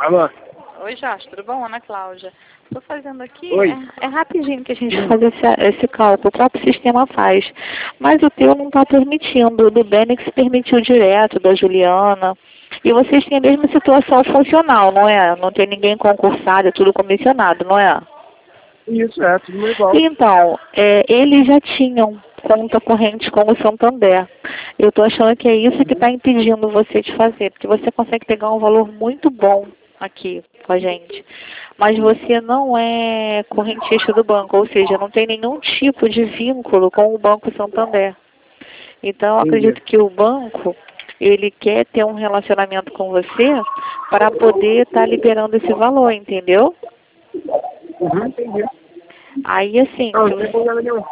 Alô? Oi, Jorge, tudo bom? Ana Cláudia. Estou fazendo aqui, Oi. é rapidinho que a gente faz esse cálculo, o próprio sistema faz. Mas o teu não está permitindo, o do Benix permitiu direto, da Juliana. E vocês têm a mesma situação funcional, não é? Não tem ninguém concursado, é tudo comissionado, não é? Isso, tudo igual. Então, eles já tinham conta corrente com o Santander. Eu estou achando que é isso que está impedindo você de fazer, porque você consegue pegar um valor muito bom aqui com a gente. Mas você não é correntista do banco, ou seja, não tem nenhum tipo de vínculo com o Banco Santander. Então, eu acredito que o banco, ele quer ter um relacionamento com você para poder estar liberando esse valor, entendeu? Entendi. Aí, assim... Não, não tem problema nenhum.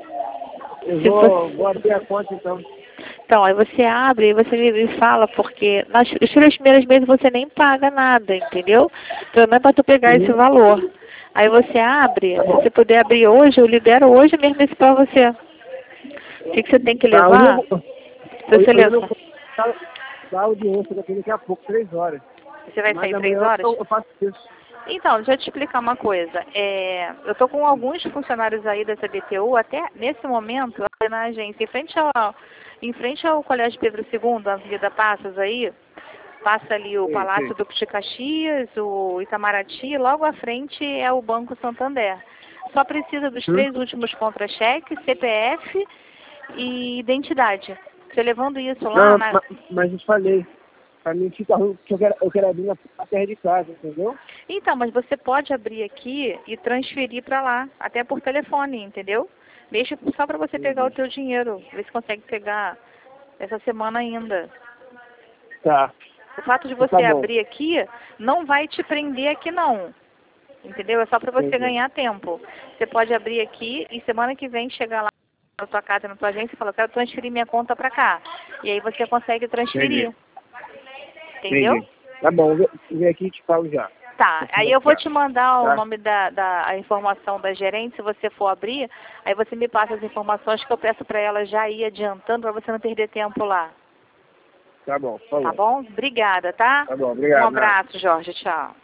Vou abrir a conta, então. Então, aí você abre e você me fala, porque os 3 primeiros meses você nem paga nada, entendeu? Pelo menos para tu pegar esse valor. Aí você abre, se você puder abrir hoje, eu libero hoje mesmo isso para você. O que você tem que levar? Você leva. Dá audiência daqui a pouco, 3 horas. Você vai sair 3 horas? Eu faço isso. Então, deixa eu te explicar uma coisa. Eu estou com alguns funcionários aí da CBTU, até nesse momento, na agência, em frente ao Colégio Pedro II, a Avenida Passos aí, passa ali o Palácio Duque de Caxias, o Itamaraty, logo à frente é o Banco Santander. Só precisa dos 3 últimos contra-cheques, CPF e identidade. Você levando isso lá... Não, mas eu falei. Pra mim fica ruim, porque eu quero abrir na terra de casa, entendeu? Então, mas você pode abrir aqui e transferir para lá, até por telefone, entendeu? Deixa só para você pegar o teu dinheiro, ver se consegue pegar essa semana ainda. Tá. O fato de você abrir aqui não vai te prender aqui não, entendeu? É só para você ganhar tempo. Você pode abrir aqui e semana que vem chegar lá na tua casa, na tua agência e falar, eu quero transferir minha conta para cá. E aí você consegue transferir. Entendeu? Entendi. Tá bom, vem aqui e te falo já. Tá, aí eu vou te mandar o nome a informação da gerente, se você for abrir, aí você me passa as informações que eu peço para ela já ir adiantando, para você não perder tempo lá. Tá bom, falou. Tá bom? Obrigada, tá? Tá bom, obrigado. Um abraço, Jorge, tchau.